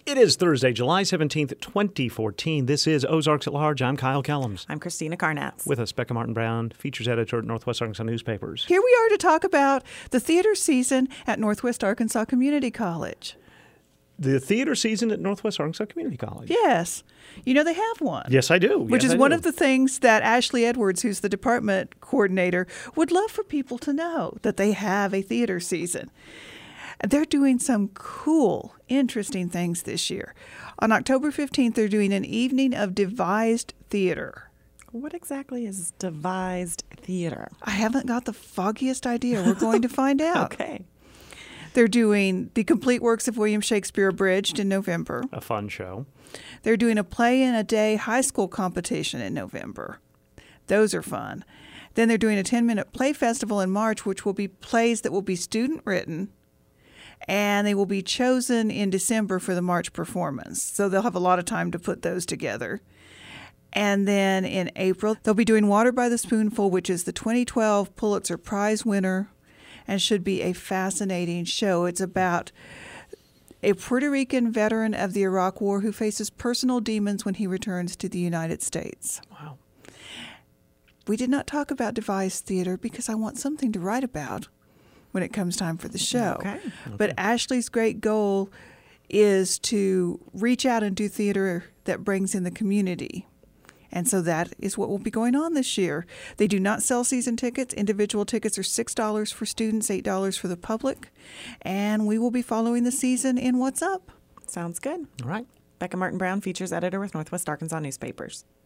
It is Thursday, July 17th, 2014. This is Ozarks at Large. I'm Kyle Kellums. I'm Christina Carnatz. With us, Becca Martin-Brown, features editor at Northwest Arkansas Newspapers. Here we are to talk about the theater season at Northwest Arkansas Community College. The theater season at Northwest Arkansas Community College. Yes. You know they have one. Yes, I do. Which is one of the things that Ashley Edwards, who's the department coordinator, would love for people to know, that they have a theater season. They're doing some cool, interesting things this year. On October 15th, they're doing an evening of devised theater. What exactly is devised theater? I haven't got the foggiest idea. We're going to find out. Okay. They're doing the complete works of William Shakespeare Abridged in November. A fun show. They're doing a play in a day high school competition in November. Those are fun. Then they're doing a 10-minute play festival in March, which will be plays that will be student-written, and they will be chosen in December for the March performance. So they'll have a lot of time to put those together. And then in April, they'll be doing Water by the Spoonful, which is the 2012 Pulitzer Prize winner, and should be a fascinating show. It's about a Puerto Rican veteran of the Iraq War who faces personal demons when he returns to the United States. Wow. We did not talk about devised theater because I want something to write about when it comes time for the show. Okay. But Ashley's great goal is to reach out and do theater that brings in the community. And so that is what will be going on this year. They do not sell season tickets. Individual tickets are $6 for students, $8 for the public. And we will be following the season in What's Up. Sounds good. All right. Becca Martin-Brown, features editor with Northwest Arkansas Newspapers.